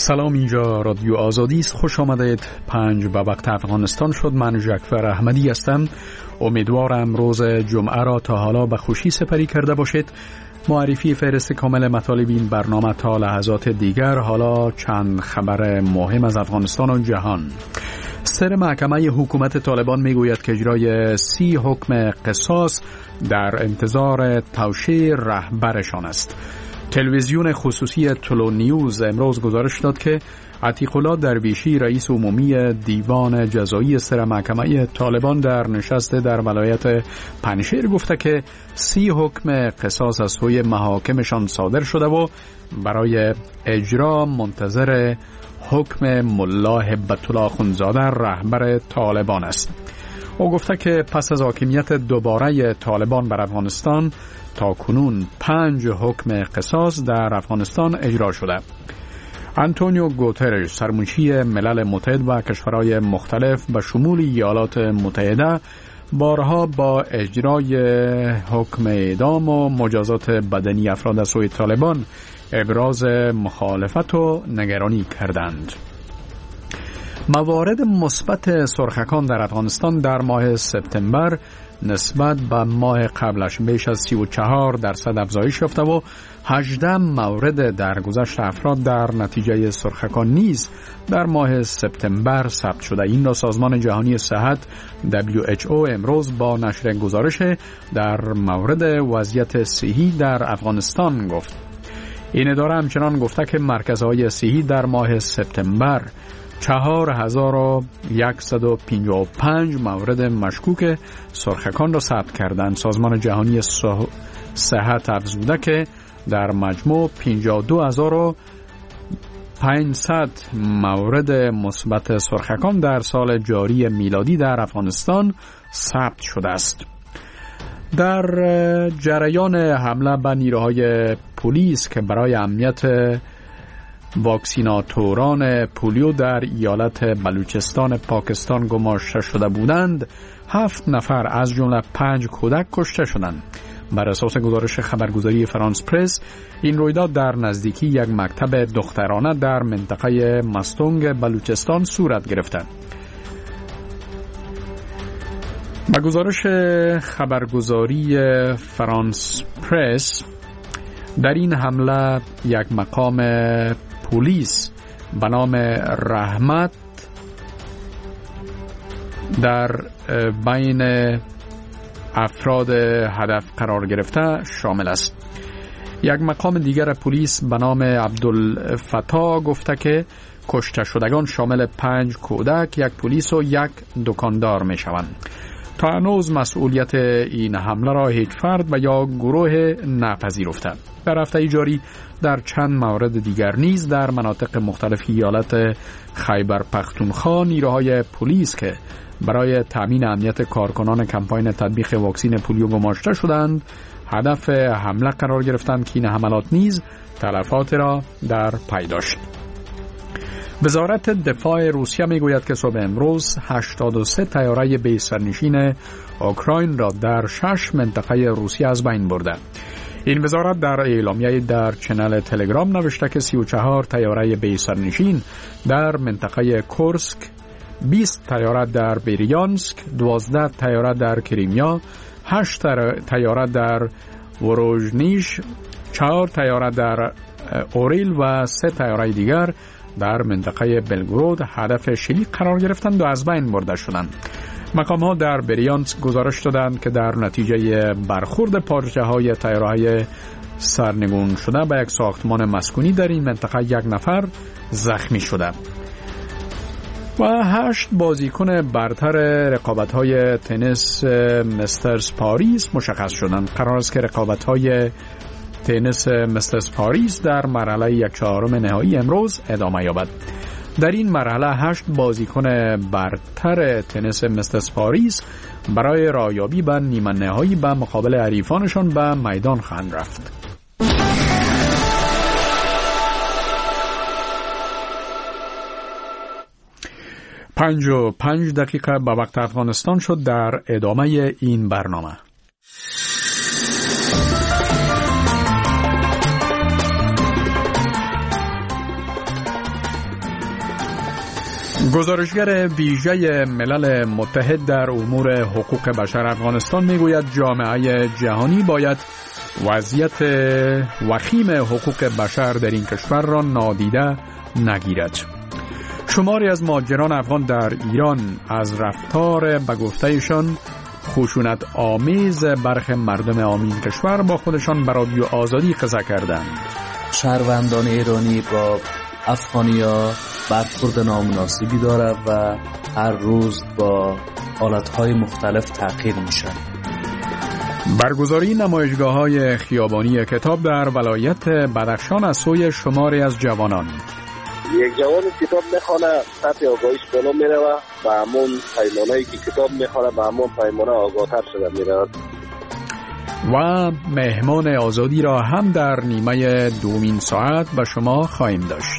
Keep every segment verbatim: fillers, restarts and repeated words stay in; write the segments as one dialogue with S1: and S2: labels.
S1: سلام، اینجا رادیو آزادی است. خوش آمدید. پنج به وقت افغانستان شد. من جعفر احمدی هستم. امیدوارم روز جمعه را تا حالا به خوشی سپری کرده باشید. معرفی فهرست کامل مطالب این برنامه تا لحظات دیگر. حالا چند خبر مهم از افغانستان و جهان. سر محکمه حکومت طالبان میگوید که اجرای سی حکم قصاص در انتظار توشیح رهبرشان است. تلویزیون خصوصی تلو نیوز امروز گزارش داد که عتیق الله درویشی رئیس عمومی دیوان جزایی سر محکمه طالبان در نشست در ولایت پنجشیر گفته که سی حکم قصاص از سوی محاکمشان صادر شده و برای اجرا منتظر حکم ملا هبت الله اخوندزاده رهبر طالبان است. او گفته که پس از حاکمیت دوباره طالبان بر افغانستان تا کنون پنج حکم قصاص در افغانستان اجرا شده. آنتونیو گوترش سرمنشی ملل متحد و کشورهای مختلف به شمول ایالات متحده بارها با اجرای حکم اعدام و مجازات بدنی افراد از سوی طالبان ابراز مخالفت و نگرانی کردند. موارد مثبت سرخکان در افغانستان در ماه سپتامبر نسبت به ماه قبلش بیش از سی و چهار درصد افزایش یافته و هجده مورد درگذشت افراد در نتیجه سرخکان نیز در ماه سپتامبر ثبت شده. این را سازمان جهانی صحت دبلیو اچ او امروز با نشر گزارش در مورد وضعیت صحی در افغانستان گفت. این اداره همچنان گفته که مرکزهای صحی در ماه سپتامبر چهار هزار و صد و پنجاه و پنج مورد مشکوک سرخکان را ثبت کردند. سازمان جهانی صحت افزوده که در مجموع پنجاه و دو هزار و پانصد مورد مثبت سرخکان در سال جاری میلادی در افغانستان ثبت شده است. در جریان حمله به نیروهای پلیس که برای امنیت واکسیناتوران پولیو در ایالت بلوچستان پاکستان گماشته شده بودند، هفت نفر از جمله پنج کودک کشته شدند. بر اساس گزارش خبرگزاری فرانس پرس، این رویداد در نزدیکی یک مکتب دخترانه در منطقه مستونگ بلوچستان صورت گرفته. با گزارش خبرگزاری فرانس پرس، در این حمله یک مقام پلیس به نام رحمت در بین افراد هدف قرار گرفته شامل است. یک مقام دیگر پلیس به نام عبدالفتاح گفته که کشته شدگان شامل پنج کودک، یک پلیس و یک دکاندار می شوند. تا هنوز مسئولیت این حمله را هیچ فرد و یا گروه نپذیرفته. در هفته جاری در چند مورد دیگر نیز در مناطق مختلف ایالت خیبر پختونخوا نیروهای پلیس که برای تامین امنیت کارکنان کمپاین تطبیق واکسن پولیو گماشته شدند هدف حمله قرار گرفتند که این حملات نیز تلفات را در پی داشت. وزارت دفاع روسیه میگوید که صبح امروز هشتاد و سه طیاره بی سرنشین اوکراین را در شش منطقه روسیه از بین برده. این وزارت در اعلامیه در چنل تلگرام نوشته که سی و چهار طیاره بی سرنشین در منطقه کورسک، بیست طیاره در بریانسک، دوازده طیاره در کریمیا، هشت طیاره در وروژنیش، چهار طیاره در اوریل و سه طیاره دیگر در منطقه بلگرود هدف شلیک قرار گرفتند و از بین برده شدند. مقام ها در بریانسک گزارش دادند که در نتیجه برخورد پارچه های طیاره‌های سرنگون شده به یک ساختمان مسکونی در این منطقه یک نفر زخمی شده. و هشت بازیکن برتر رقابت‌های تنیس مسترز پاریس مشخص شدند. قرار است که رقابت‌های تنیس مسترز پاریس در مرحله یک چهارم نهایی امروز ادامه یابد. در این مرحله هشت بازیکن برتر تنیس مسترز پاریس برای رایابی به نیمه نهایی به مقابل حریفانشان به میدان خواهند رفت. پنج و پنج دقیقه به وقت افغانستان شد. در ادامه این برنامه گزارشگر ویژه ملل متحد در امور حقوق بشر افغانستان میگوید جامعه جهانی باید وضعیت وخیم حقوق بشر در این کشور را نادیده نگیرد. شماری از مهاجران افغان در ایران از رفتار به گفتهشان خشونت آمیز برخی مردم عامی کشور با خودشان به رادیو آزادی قصه کردند.
S2: شهروندان ایرانی با افغانیا برخورد نامناسبی داره و هر روز با حالتهای مختلف تغییر میشن.
S1: برگزاری نمایشگاه‌های خیابانی کتاب در ولایت بدخشان از سوی شماری از جوانان.
S3: یک جوان کتاب میخونه سطح آگاهیش بالا میره و همون پیمانه‌ای که کتاب میخونه به همون پیمانه آگاه‌تر شده میره.
S1: و مهمان آزادی را هم در نیمه دومین ساعت به شما خواهیم داشت.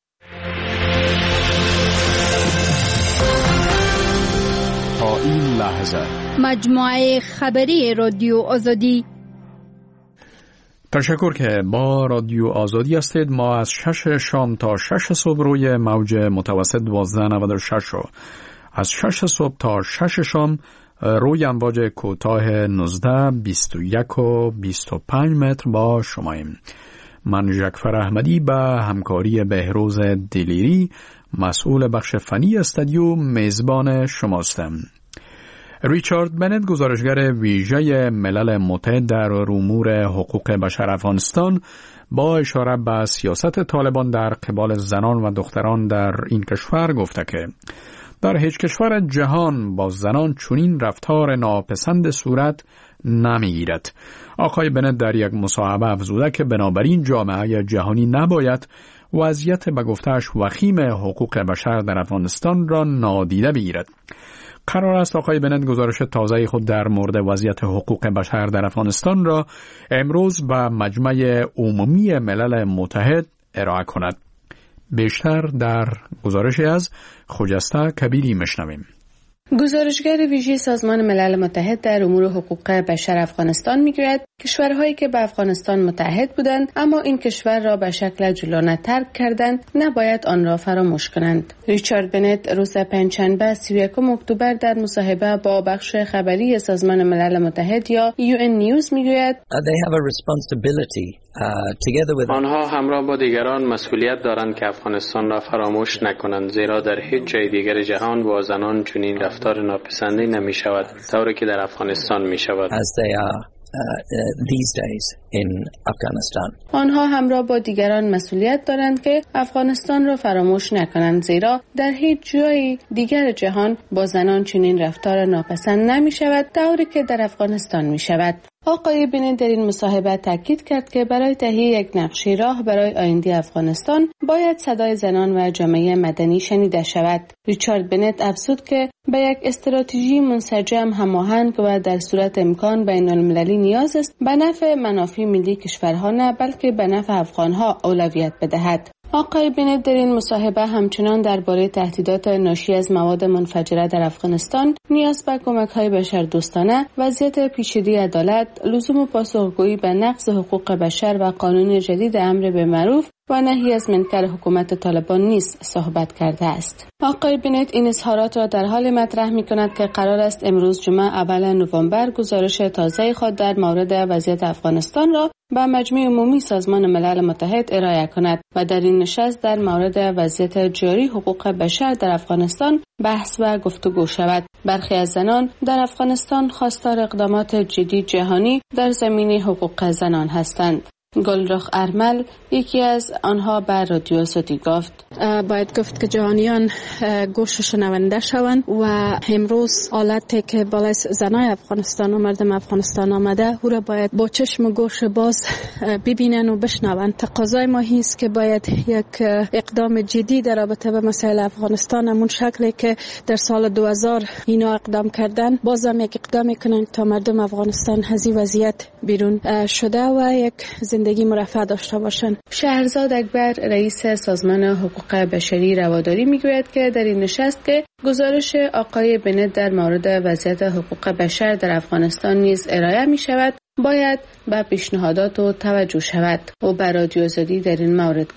S1: تا این لحظه
S4: مجموعه خبری رادیو آزادی.
S1: تشکر که با رادیو آزادی هستید. ما از شش شام تا شش صبح روی موج متوسط دوازده نود و شش و از شش صبح تا شش شام روی امواج کوتاه نوزده، بیست و یک و بیست و پنج متر با شماییم. من ژکفر احمدی به همکاری بهروز دلیری مسئول بخش فنی استودیو میزبان شماستم. ریچارد بنت گزارشگر ویژه ملل متحد در امور حقوق بشر افغانستان با اشاره به سیاست طالبان در قبال زنان و دختران در این کشور گفته که در هیچ کشور جهان با زنان چنین رفتار ناپسند صورت نمیگیرد. آقای بنت در یک مصاحبه افزوده که بنابراین جامعه جهانی نباید وضعیت به گفته‌اش وخیم حقوق بشر در افغانستان را نادیده بگیرد. قرار است آقای بنت گزارش تازه خود در مورد وضعیت حقوق بشر در افغانستان را امروز به مجمع عمومی ملل متحد ارائه کند. بیشتر در گزارشی از خجسته کبیری مشنویم.
S5: گزارشگر ویژه سازمان ملل متحد در امور حقوق بشر افغانستان میگوید کشورهایی که به افغانستان متحد بودند اما این کشور را به شکل جلانه ترک کردند نباید آن را فراموش کنند. ریچارد بنت روز پنجشنبه سی و یکم اکتبر در مصاحبه با بخش خبری سازمان ملل متحد یا یو ان نیوز میگوید
S6: آنها همراه با دیگران مسئولیت دارند که افغانستان را فراموش نکنند، زیرا در هیچ جای دیگر جهان با زنان چنین رفتار ناپسندی نمی شود طوری که در افغانستان می شود.
S2: Uh, uh, these days in Afghanistan.
S5: آنها همراه با دیگران مسئولیت دارند که افغانستان را فراموش نکنند، زیرا در هیچ جای دیگر جهان با زنان چنین رفتار ناپسند نمی شود طوری که در افغانستان می شود. آقای بنت در این مصاحبه تاکید کرد که برای تهیه یک نقشه راه برای آینده افغانستان باید صدای زنان و جامعه مدنی شنیده شود. ریچارد بنت افزود که به یک استراتژی منسجم، هماهنگ و در صورت امکان بین المللی نیاز است به نفع منافع ملی کشورها نه بلکه به نفع افغانها اولویت بدهد. آقای بنت در این مصاحبه همچنان درباره تهدیدات ناشی از مواد منفجره در افغانستان، نیاز به کمک‌های بشردوستانه، وضعیت پیچیده عدالت، لزوم پاسخگویی به نقض حقوق بشر و قانون جدید امر بالمعروف و نهی از منکر حکومت طالبان نیز صحبت کرده است. آقای بنت این اظهارات را در حال مطرح می‌کند که قرار است امروز جمعه اول نوامبر گزارش تازه خود در مورد وضعیت افغانستان را به مجمع عمومی سازمان ملل متحد ارائه کند و در این نشست در مورد وضعیت جاری حقوق بشر در افغانستان بحث و گفتگو شود. برخی از زنان در افغانستان خواستار اقدامات جدی جهانی در زمینه حقوق زنان هستند. گلرخ ارمل یکی از آنها بر رادیو آزادی گفت
S7: باید گفت که جهانیان گوش شنونده شوند و امروز حالتی که بالای زنای افغانستان و مردم افغانستان آمده او را باید با چشم و گوش باز ببینن و بشنوند. تقاضای ما است که باید یک اقدام جدی در رابطه با مسائل افغانستان همون شکلی که در سال دو هزار اینا اقدام کردن بازم یک اقدام کنند تا مردم افغانستان از این وضعیت بیرون شده و یک زندگی مرفه داشته باشند.
S5: شهرزاد اکبر رئیس سازمان حقوق بشری رواداری میگوید که در این نشست که گزارش آقای بنت در مورد وضعیت حقوق بشر در افغانستان نیز ارائه می شود باید به پیشنهادات و توجه شود. او بر رادیو آزادی در این مورد گفت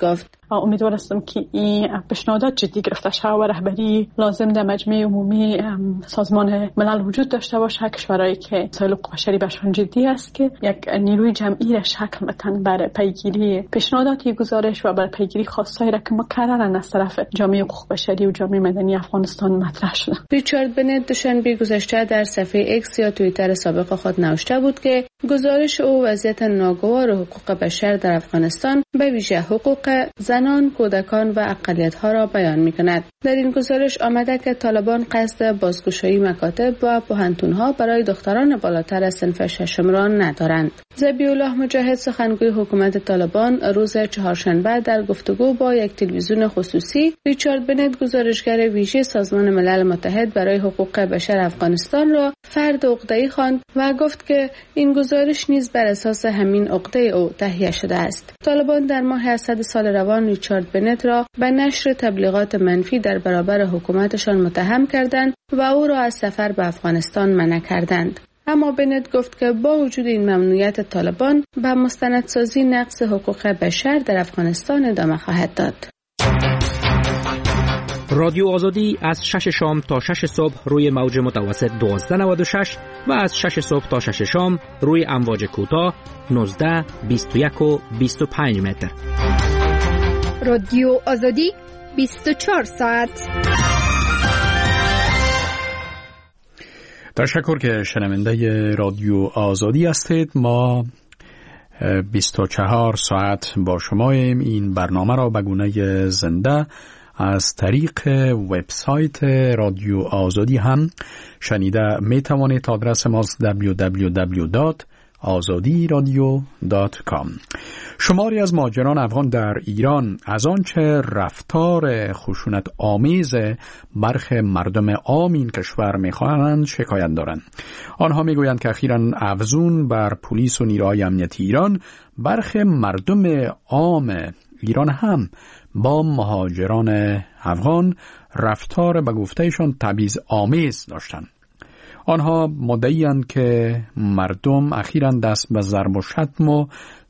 S8: امیدوار هستم که این پیشنهادات جدی گرفته شود و رهبری لازم در مجمع عمومی سازمان ملل وجود داشته باشه. کشورهایی که مسائل حقوق بشری برشان جدی است که یک نیروی جمعی را شکل بدن برای پیگیری پیشنهادات گزارش و برای پیگیری خواستایی را که مکررن از طرف جامعه حقوق بشری و جامعه مدنی افغانستان مطرح شده.
S5: ریچارد بنت دوشنبه گذشته در صفحه ایکس یا توییتر سابق خود نوشته بود که گزارش او وضعیت ناگوار حقوق بشر در افغانستان به ویژه حقوق زنان، کودکان و اقلیت‌ها را بیان می‌کند. در این گزارش آمده که طالبان قصد بازگشایی مکاتب و پوهنتون‌ها برای دختران بالاتر از صنف ششم را ندارند. ذبیح الله مجاهد سخنگوی حکومت طالبان روز چهارشنبه در گفتگو با یک تلویزیون خصوصی ریچارد بنت گزارشگر ویژه سازمان ملل متحد برای حقوق بشر افغانستان را فرد عقده‌ای خواند و گفت که این گزارش نیز بر اساس همین عقده او تهیه شده است. طالبان در ماه اسد سال روان ریچارد بنت را به نشر تبلیغات منفی در برابر حکومتشان متهم کردند و او را از سفر به افغانستان منع کردند. اما بنت گفت که با وجود این ممنوعیت طالبان به مستندسازی نقض حقوق بشر در افغانستان ادامه خواهد داد.
S9: رادیو آزادی از شش شام تا شش صبح روی موج متوسط دوازده نود و شش و از شش صبح تا شش شام روی امواج کوتاه نوزده، بیست و یک و بیست و پنج متر.
S4: رادیو آزادی بیست و چهار ساعت.
S1: تشکر که شنونده رادیو آزادی هستید. ما بیست و چهار ساعت با شماییم. این برنامه را به گونه زنده از طریق وبسایت رادیو آزادی هم شنیده می توانید. آدرس ماست دبلیو دبلیو دبلیو دات آزادی رادیو دات کام. شماری از مهاجران افغان در ایران از آنچه رفتار خشونت آمیز برخی مردم عام این کشور می‌خواهند شکایت دارند. آنها میگویند که اخیراً افزون بر پلیس و نیروهای امنیتی ایران برخی مردم عام ایران هم با مهاجران افغان رفتار به گفتهشان تبعیض آمیز داشتند. آنها مدعی‌اند که مردم اخیراً دست به ضرب و شتم و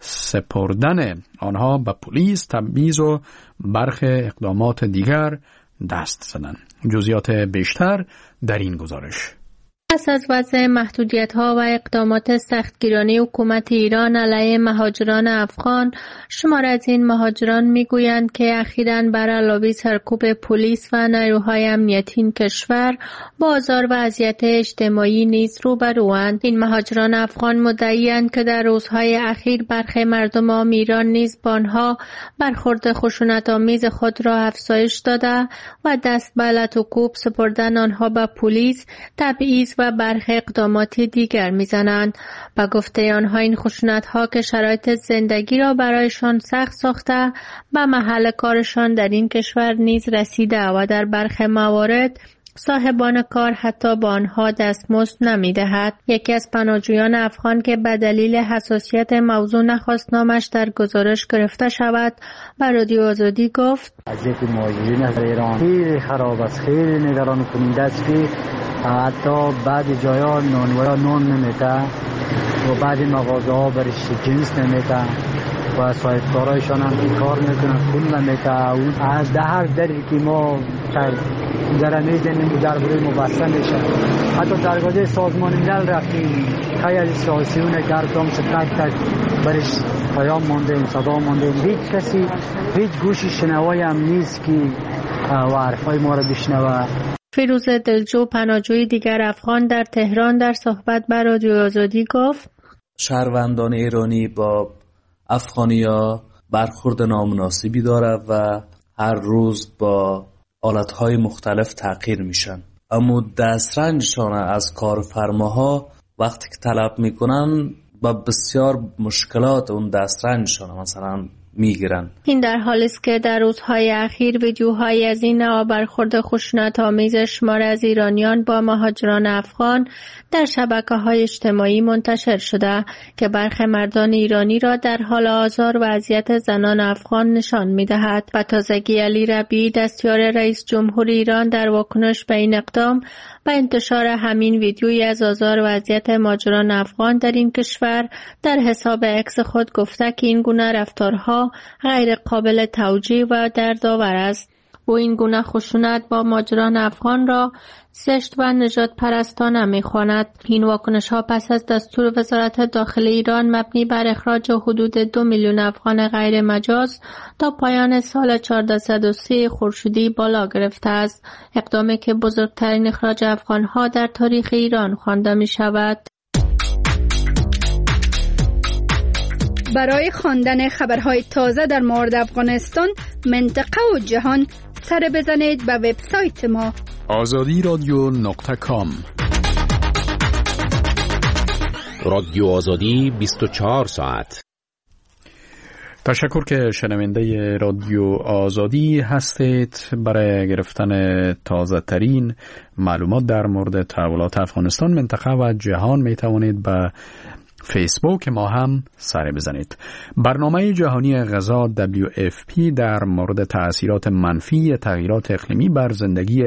S1: سپردن آنها به پلیس، تبعیض و برخی اقدامات دیگر دست زدند. جزئیات بیشتر در این گزارش.
S10: پس از وضع محدودیت‌ها و اقدامات سختگیرانه حکومت ایران علیه مهاجران افغان، شمار از این مهاجران می‌گویند که اخیراً بر علاوه سرکوب پلیس و نیروهای امنیتی این کشور با آزار و اذیت اجتماعی نیز روبروند. این مهاجران افغان مدعی‌اند که در روزهای اخیر برخی مردم عام ایران نیز با آنها برخورد خشونت‌آمیز خود را افزایش داده و دست به لط و کوب سپردن آنها به پلیس، تبعیض و برخی اقدامات دیگر میزنند. با گفته آنها این خشونت‌ها که شرایط زندگی را برایشان سخت ساخته به محل کارشان در این کشور نیز رسیده و در برخی موارد صاحبان کار حتی با آنها دستمزد نمی‌دهد. یکی از پناهجویان افغان که به دلیل حساسیت موضوع نخواست نامش در گزارش گرفته شود بر رادیو آزادی گفت:
S11: وضعیت مهاجرین در ایران خیلی خراب است، خیلی نگران کننده است که حتی بعد جایا نانورا نان نمیده و بعد مغازه ها برش جنس نمیده و صاحبکارایشان هم کار میکنن پول نمیده. از هر دری که ما در میزنیم در بروی مبسته میشه. حتی درگاه سازمان ملل رفتیم، خیلی سیاسیونه که هر کام تک تک برش پیام مانده، صدا مانده. هیچ کسی هیچ گوشی شنوایی هم نیست که و حرفای ما را بشنوه.
S10: فیروز دلجو پناهجوی دیگر افغان در تهران در صحبت با رادیو آزادی گفت:
S2: شهروندان ایرانی با افغانیا برخورد نامناسبی داره و هر روز با حالتهای مختلف تغییر میشن، اما دسترنجشان از کارفرماها وقتی که طلب میکنن با بسیار مشکلات اون دسترنجشان مثلا میگیرن.
S10: این در حالی است که در روزهای اخیر ویدیوهایی از این نوع برخورد خشونت‌آمیز شمار از ایرانیان با مهاجران افغان در شبکه‌های اجتماعی منتشر شده که برخی مردان ایرانی را در حال آزار و اذیت زنان افغان نشان می‌دهد. و تازگی علی ربیعی دستیار رئیس جمهور ایران در واکنش به این اقدام و انتشار همین ویدیویی از آزار و اذیت مهاجران افغان در این کشور در حساب اکس خود گفته که این گونه رفتارها ها غیر قابل توجیه و دردآور است. و این گونه خشونت با مهاجران افغان را زشت و نجات پرستانه می خواند. این واکنش ها پس از دستور وزارت داخلی ایران مبنی بر اخراج حدود دو میلیون افغان غیر مجاز تا پایان سال چهارصد و سی خورشیدی بالا گرفته است. اقدامی که بزرگترین اخراج افغان ها در تاریخ ایران خوانده می شود.
S4: برای خواندن خبرهای تازه در مورد افغانستان، منطقه و جهان سر بزنید به وبسایت ما
S1: آزادی رادیو نقطه کام.
S12: رادیو آزادی بیست و چهار ساعت.
S1: تشکر که شنونده رادیو آزادی هستید. برای گرفتن تازه ترین معلومات در مورد تحولات افغانستان، منطقه و جهان می توانید به فیسبوک ما هم سر بزنید. برنامه جهانی غذا دبلیو اف پی در مورد تأثیرات منفی تغییرات اقلیمی بر زندگی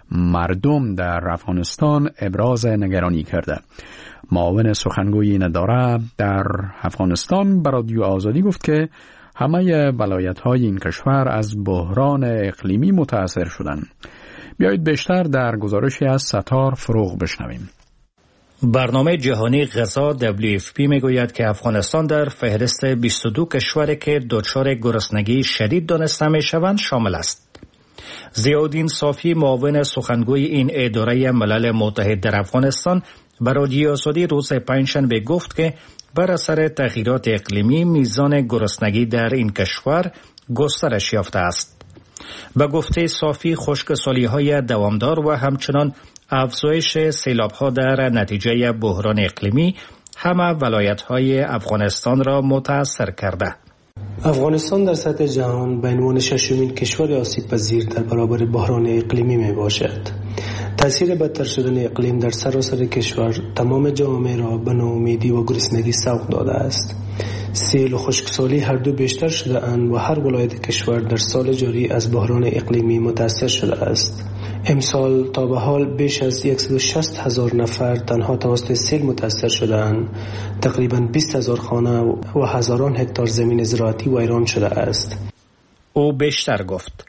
S1: مردم در افغانستان ابراز نگرانی کرده. معاون سخنگوی این اداره در افغانستان به رادیو آزادی گفت که همه ولایت‌های این کشور از بحران اقلیمی متاثر شدند. بیایید بیشتر در گزارشی از ستار فروغ بشنویم.
S13: برنامه جهانی غذا دبلیو اف پی میگوید که افغانستان در فهرست بیست و دو کشوری که دچار گرسنگی شدید دانسته میشوند شامل است. ضیاءالدین صافی، معاون سخنگوی این اداره ملل متحد در افغانستان، به رادیو آزادی روز پنجشنبه گفت که بر اثر تغییرات اقلیمی میزان گرسنگی در این کشور گسترش یافته است. به گفته صافی، خشکسالی‌های دوامدار و همچنان افزایش سیلاب‌ها در نتیجه بحران اقلیمی همه ولایت‌های افغانستان را متاثر کرده.
S14: افغانستان در سطح جهان به عنوان ششمین کشور آسیب پذیر در برابر بحران اقلیمی می باشد. تاثیر بدتر شدن اقلیم در سراسر کشور تمام جامعه را به ناامیدی و گرسنگی سوق داده است. سیل و خشکسالی هر دو بیشتر شده اند و هر ولایت کشور در سال جاری از بحران اقلیمی متاثر شده است. امسال تا به حال بیش از صد و شصت هزار نفر تنها توسط سیل متاثر شدند. تقریباً بیست هزار خانه و هزاران هکتار زمین زراعتی ویران شده است.
S13: او بیشتر گفت: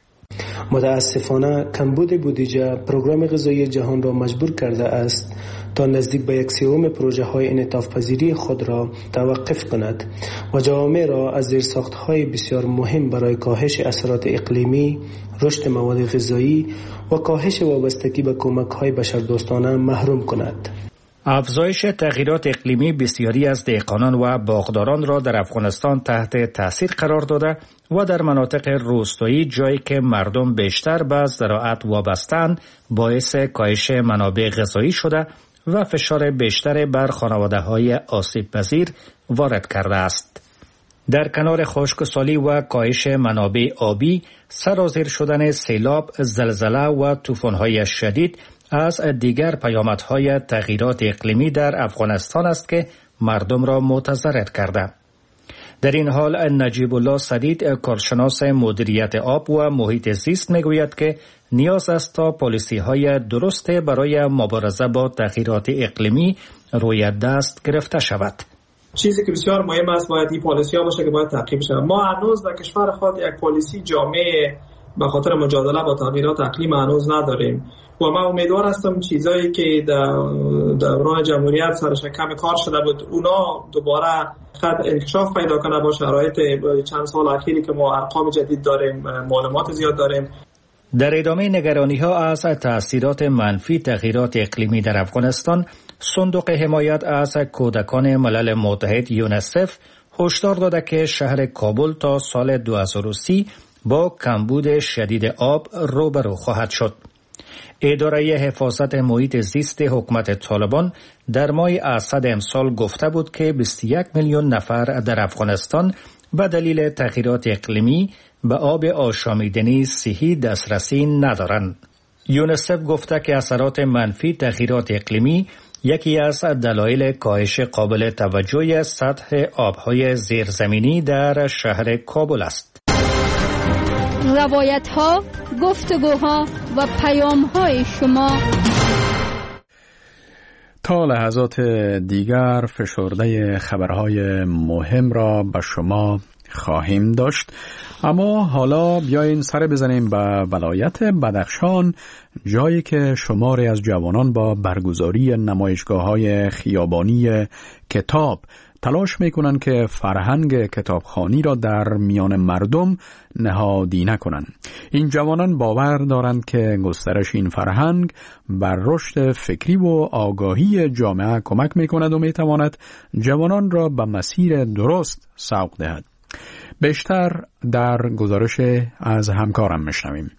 S14: متاسفانه کمبود بودجه پروگرام غذایی جهان را مجبور کرده است تا نزدیک به یک سوم پروژه های انعطاف پذیری خود را توقف کند و جامعه را از زیرساخت‌های بسیار مهم برای کاهش اثرات اقلیمی، رشد مواد غذایی و کاهش وابستگی به کمک‌های بشردوستانه محروم کند.
S13: افزایش تغییرات اقلیمی بسیاری از دهقانان و باغداران را در افغانستان تحت تاثیر قرار داده و در مناطق روستایی، جایی که مردم بیشتر به زراعت وابسته‌اند، باعث کاهش منابع غذایی شده و فشار بیشتر بر خانواده‌های آسیب پذیر وارد کرده است. در کنار خشکسالی و کاهش منابع آبی، سرازیر شدن سیلاب، زلزله و طوفان‌های شدید از دیگر پیامدهای تغییرات اقلیمی در افغانستان است که مردم را متضرر کرده. در این حال نجیب الله سدید، کارشناس مدیریت آب و محیط زیست، میگوید که نیاز است تا پالیسی‌های درست برای مبارزه با تغییرات اقلیمی روی دست گرفته شود.
S15: چیزی که بسیار مهم است باید این پالیسی ها باشه که باید تعقیب شود. ما هنوز در کشور خود یک پالیسی جامع به خاطر مجادله با تغییرات اقلیم هنوز نداریم و من امیدوار هستم چیزایی که در دوران جمهوریت سرش کم کار شده بود اونا دوباره خط انکشاف پیدا کنه با شرایط چند سال اخیری که ما ارقام جدید داریم، معلومات زیاد داریم.
S13: در ادامه نگرانی‌ها از تأثیرات منفی تغییرات اقلیمی در افغانستان، صندوق حمایت از کودکان ملل متحد یونسف هشدار داده که شهر کابل تا سال دو هزار و سی با کمبود شدید آب روبرو خواهد شد. اداره حفاظت محیط زیست حکومت طالبان در ماه اسد امسال گفته بود که بیست و یک میلیون نفر در افغانستان به دلیل تغییرات اقلیمی به آب آشامیدنی صحی دسترسی ندارند. یونسف گفته که اثرات منفی تغییرات اقلیمی یکی از دلایل کاهش قابل توجهی سطح آبهای زیرزمینی در شهر کابل است.
S4: روایت‌ها، گفتگوها و پیام‌های شما.
S1: تا لحظات دیگر فشرده خبرهای مهم را به شما خواهیم داشت. اما حالا بیاین سر بزنیم به ولایت بدخشان، جایی که شماری از جوانان با برگزاری نمایشگاه‌های خیابانی کتاب تلاش میکنن که فرهنگ کتابخوانی را در میان مردم نهادینه کنند. این جوانان باور دارند که گسترش این فرهنگ بر رشد فکری و آگاهی جامعه کمک میکند و میتواند جوانان را به مسیر درست سوق دهد. بیشتر در گزارش از همکارم میشنویم.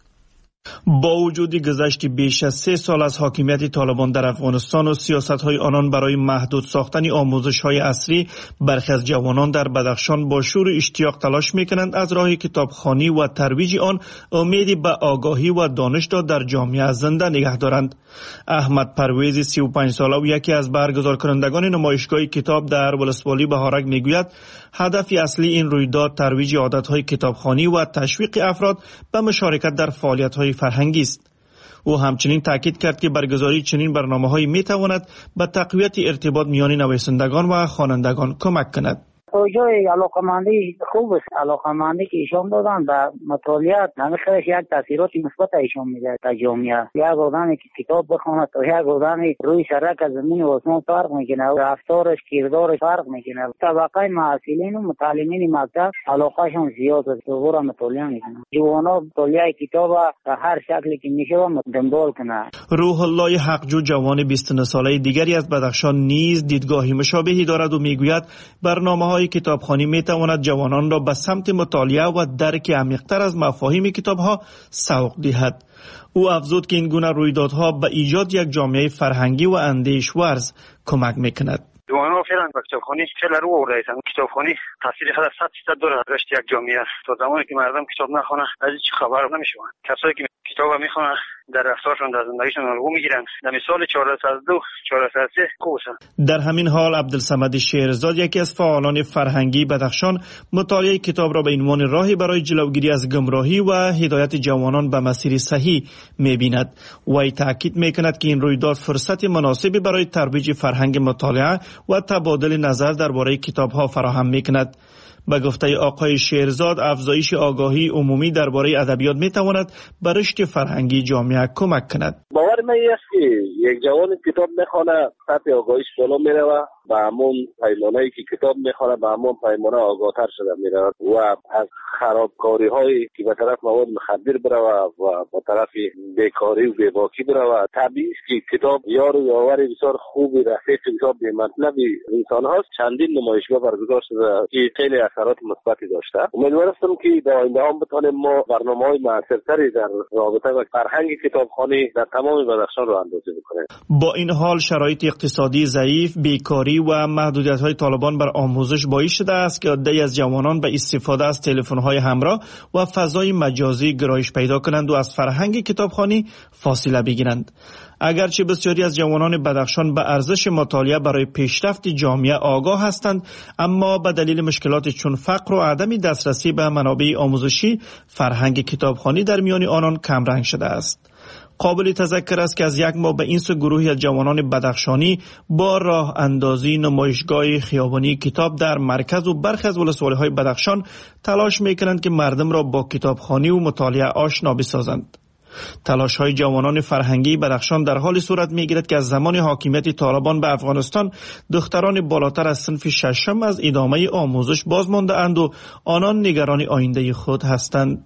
S16: با وجود گذشت بیش از سه سال از حاکمیت طالبان در افغانستان و سیاست‌های آنان برای محدود ساختن آموزش‌های عصری، برخی از جوانان در بدخشان با شور و اشتیاق تلاش می‌کنند از راه کتابخوانی و ترویج آن امیدی به آگاهی و دانش را در جامعه زنده نگه دارند. احمد پرویز سی و پنج ساله و یکی از برگزار کنندگان نمایشگاه کتاب در ولسوالی بهارک میگوید هدف اصلی این رویداد ترویج عادت‌های کتابخوانی و تشویق افراد به مشارکت در فعالیت‌های فرهنگی است. او همچنین تاکید کرد که برگزاری چنین برنامه‌هایی می‌تواند به تقویت ارتباط میان نویسندگان و خوانندگان کمک کند.
S17: توجه علاقمندی خوب است. علاقمندی که ایشان دادن به مطالعات نمیخواهش یک تاثیرات مثبت ایشان میده تا جامعه. یک آدمی که کتاب بخواند تا یک آدمی روی سرک از زمین و آسمان فرق میکنه، رفتارش کردارش فرق میکنه. طبقه معلولین و متعلمین مکتب علاقهشون زیاد است، دوباره مطالعه میکنن. جوانا مطالعه کتاب به هر شکلی که میشه دنبال کنه.
S16: روح الله حقجو جوان بیست و نه ساله دیگری از بدخشان نیز دیدگاهی مشابهی دارد و میگوید برنامه‌های کتابخوانی میتواند جوانان را به سمت مطالعه و درک عمیق‌تر از مفاهیم کتاب‌ها سوق دهد. او افزود که این گونه رویدادها به ایجاد یک جامعه فرهنگی و اندیش‌ورز کمک میکند.
S18: جوانان فعلا به کتابخوانی فعلا رو آوردن. کتابخوانی تاثیر خود صد درصد داره رشد یک جامعه. تا زمانی که مردم کتاب نخوانند از هیچ خبر نمیشوند. کسایی که کتاب میخوانند در رفتارشون در زندگیشون الگو میگیرن. در مثال چهارصد و دو چهارصد و سه کوسن.
S16: در همین حال عبدالصمد شعرزاد یکی از فعالان فرهنگی بدخشان مطالعه کتاب را به عنوان راهی برای جلوگیری از گمراهی و هدایت جوانان به مسیر صحیح میبیند. وی تاکید میکند که این رویداد فرصت مناسبی برای ترویج فرهنگ مطالعه و تبادل نظر درباره کتاب‌ها فراهم میکند. به گفته آقای شعرزاد افزایش آگاهی عمومی درباره ادبیات میتواند به رشد فرهنگی جامعه کمک کند.
S3: باور من است که یک جوان کتاب میخونه سطح آگاهیش بالا میره و به همون پیمانه‌ای که کتاب میخونه به همون پیمانه آگاهتر شده میره و از خرابکاری هایی که به طرف مواد مخدر بره و به طرف بیکاری و بیباکی بره و طبیعی است که کتاب یار و یاور بسیار خوبی رفیق کتاب به مطلب انسان هاست. چندین نمایشگاه برگزار شده که خیلی اثرات مثبتی داشته. امیدوارم که در آینده هم بتونیم ما برنامه‌های موثرتری در رابطه با فرهنگ کتابخوانی در تمام بدخشان رو اندازه بکنیم.
S16: با این حال شرایط اقتصادی ضعیف، بیکاری و محدودیت‌های طالبان بر آموزش باعث شده است که عده‌ای از جوانان به استفاده از تلفن‌های همراه و فضای مجازی گرایش پیدا کنند و از فرهنگ کتابخوانی فاصله بگیرند. اگرچه بسیاری از جوانان بدخشان به ارزش مطالعه برای پیشرفت جامعه آگاه هستند، اما به دلیل مشکلات چون فقر و عدم دسترسی به منابع آموزشی، فرهنگ کتابخوانی در میان آنان کمرنگ شده است. قابل تذکر است که از یک ماه به این سو گروهی از جوانان بدخشانی با راه اندازی نمایشگاه خیابانی کتاب در مرکز و برخی از ولسوالی‌های بدخشان تلاش می‌کنند که مردم را با کتابخوانی و مطالعه آشنا بسازند. تلاش‌های جوانان فرهنگی بدخشان در حال صورت می‌گیرد که از زمان حاکمیت طالبان به افغانستان دختران بالاتر از صنف ششم از ادامه آموزش باز مانده اند و آنان نگران آینده خود هستند.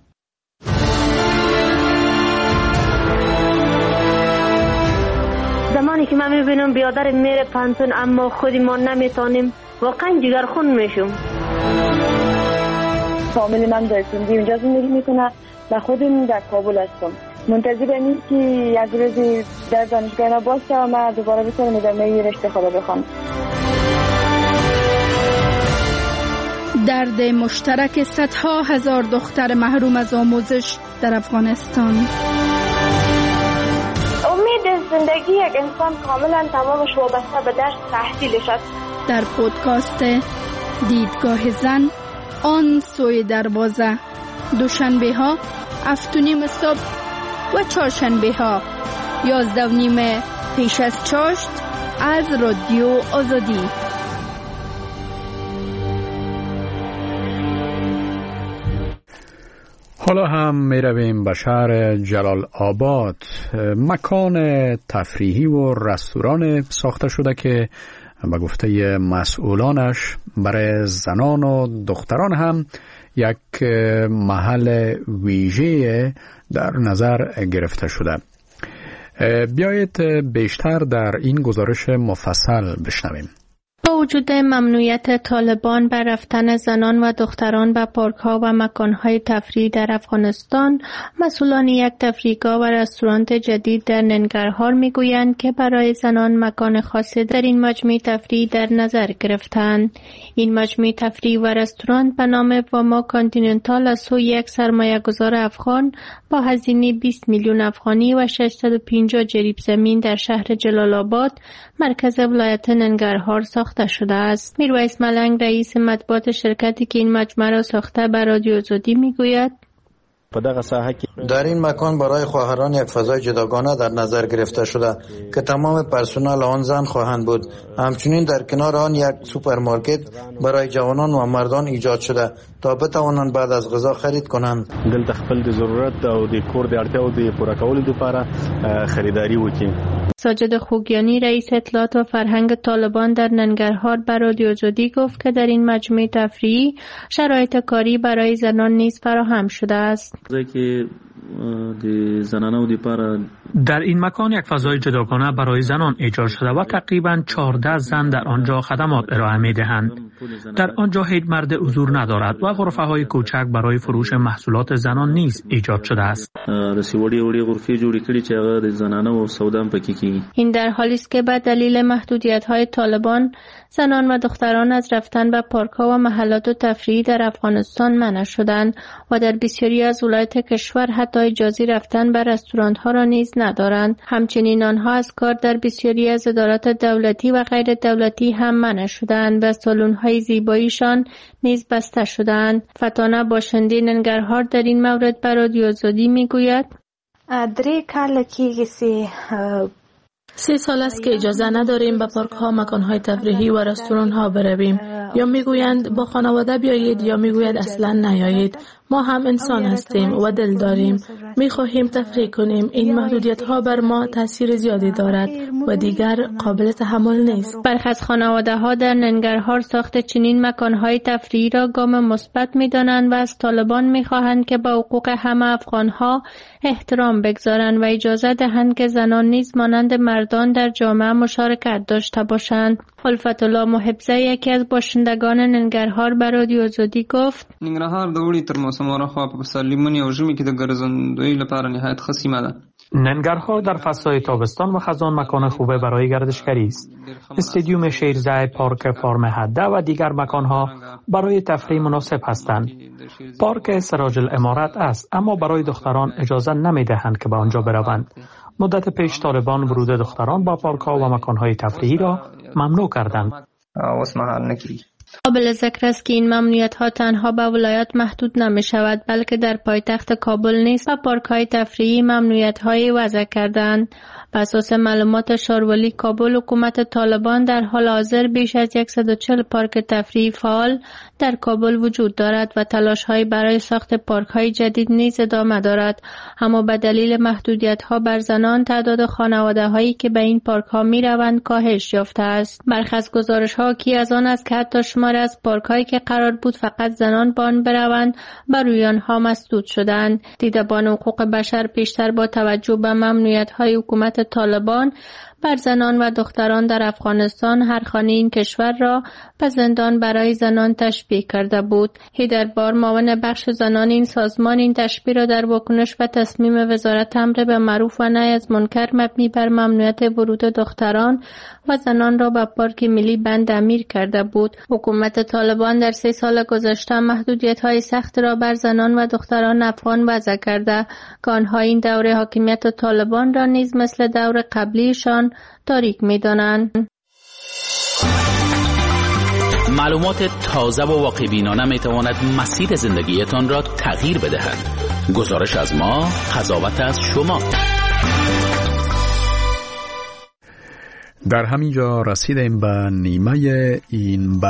S19: زمانی که من می‌بینم بیادر میره پانتون اما خودی ما نمیتونیم، واقعا جگرخون میشم.
S20: فامیل من در سندی اونجا زندگی میکنه و خودم در کابل هستم. منتظر این که یک روزی در دانشگاه ما باز شوم و دوباره بتونم ادامه رشته خود بخوام.
S4: درد مشترک صدها هزار دختر محروم از آموزش در افغانستان.
S20: امید زندگی یک انسان کاملا تمامش وابسته به درس تحصیلش است.
S4: در پودکاست دیدگاه زن آن سوی دروازه، دوشنبه ها هفت و نیم صبح و چهارشنبه ها یازده و نیم پیش از چاشت از رادیو آزادی.
S1: حالا هم می رویم به شهر جلال آباد. مکان تفریحی و رستوران ساخته شده که به گفته مسئولانش برای زنان و دختران هم یک محل ویژه در نظر گرفته شده. بیایید بیشتر در این گزارش مفصل بشنویم.
S10: با وجود ممنوعیت طالبان بر رفتن زنان و دختران به پارک‌ها و مکان‌های تفریحی در افغانستان، مسئولان یک تفریحگاه و رستوران جدید در ننگرهار می‌گویند که برای زنان مکان خاصی در این مجمع تفریحی در نظر گرفتند. این مجمع تفریحی و رستوران به نام واما کانتیننتال از سوی یک سرمایه‌گذار افغان با هزینه بیست میلیون افغانی و ششصد و پنجاه جریب زمین در شهر جلال آباد، مرکز ولایت ننگرهار ساخته شده است. میرویس ملنگ، رئیس مطبوعات شرکتی که این مجمع را ساخته، به رادیو آزادی میگوید
S21: در این مکان برای خواهران یک فضای جداگانه در نظر گرفته شده که تمام پرسنل آن زن خواهند بود. همچنین در کنار آن یک سوپرمارکت برای جوانان و مردان ایجاد شده تا بتوانند بعد از غذا خرید کنند.
S22: دلته خپل د ضرورت او د کور د اړتیاو د پوره کولو لپاره خریداری وکړي.
S10: ساجد خوگیانی، رئیس اطلاعات و فرهنگ طالبان در ننگرهار، به رادیو آزادی گفت که در این مجمع تفریحی شرایط کاری برای زنان نیز فراهم شده است.
S9: در این مکان یک فضای جداگانه برای زنان ایجاد شده و تقریباً چهارده زن در آنجا خدمات ارائه می دهند. در آنجا هیچ مرد حضور ندارد و غرفه های کوچک برای فروش محصولات زنان نیز ایجاد شده است.
S10: این در حالی است که به دلیل محدودیت های طالبان زنان و دختران از رفتن به پارک‌ها و محلات تفریحی در افغانستان منع شدند و در بسیاری از ولایات کشور حتی اجازه رفتن به رستوران‌ها را نیز ندارند. همچنین آنها از کار در بسیاری از ادارات دولتی و غیر دولتی هم منع شدند و سالن‌های زیباییشان نیز بسته شدند. فتانه باشنده ننگرهار در این مورد به رادیو آزادی میگوید:
S23: درې کاله کېږي چې
S24: سه سال است که اجازه نداریم به پارک ها، مکان های تفریحی و رستوران ها برویم. یا میگویند با خانواده بیایید یا میگوید اصلا نیایید. ما هم انسان هستیم و دل داریم. میخواهیم تفریح کنیم. این محدودیت ها بر ما تاثیر زیادی دارد و دیگر قابل تحمل نیست.
S10: برخی از خانواده ها در ننگرهار ساخت چنین مکان های تفریحی را گام مثبت میدانند و از طالبان میخواهند که به حقوق همه افغان ها احترام بگذارند و اجازه دهند که زنان نیز مانند مردان در جامعه مشارکت داشته باشند. الفت الله محبزه، یکی از باشندگان ننگرهار، به رادیو آزادی گفت:
S25: ننګرهار د اوړي تر موسم راخوا په پسرلیمونی او ژمي کې د ګرځندوی لپاره نهایت ښه سیمه ده.
S9: ننگرهار در فصل تابستان و خزان مکان خوبه برای گردشگری است. استادیوم شیرزه، پارک فارم هده و دیگر مکانها برای تفریح مناسب هستند. پارک سراج الامارت است، اما برای دختران اجازه نمیدهند که به آنجا بروند. مدت پیش طالبان ورود دختران با پارک‌ها و مکان‌های تفریحی را ممنوع کردند.
S10: قابل ذکر است که این ممنوعیت‌ها تنها به ولایات محدود نمی‌شود، بلکه در پایتخت کابل نیز به پارک‌های تفریحی ممنوعیت‌های وضع کردند. بر اساس معلومات شارولی کابل، حکومت طالبان در حال حاضر بیش از صد و چهل پارک تفریحی فعال در کابل وجود دارد و تلاش‌های برای ساخت پارک‌های جدید نیز ادامه دارد. اما به دلیل محدودیت‌ها بر زنان، تعداد خانواده‌هایی که به این پارک‌ها می‌روند کاهش یافته است. برخی از گزارش‌ها حاکی از آن است که حتی شمار از پارک‌هایی که قرار بود فقط زنان به آن بروند، بر روی آنها مسدود شدند. دیدبان حقوق بشر پیشتر با توجه به ممنوعیت‌های حکومت طالبان بر زنان و دختران در افغانستان هر خانه این کشور را به زندان برای زنان تشبیه کرده بود. هیدربار، معاون بخش زنان این سازمان، این تشبیه را در واکنش و تصمیم وزارت امر به معروف و نهی از منکر مبنی بر ممنوعیت ورود دختران و زنان را به پارک ملی بند امیر کرده بود. حکومت طالبان در سه سال گذشته محدودیت‌های سخت را بر زنان و دختران افغان وضع کرده که آنها این دوره حاکمیت طالبان را نیز مثل دور قبلیشان تاریک می‌دانند.
S26: معلومات تازه و واقع بینانه می تواند مسیر زندگیتان را تغییر بدهد. گزارش از ما، قضاوت از شما.
S1: در همینجا رسیدیم به نیمه این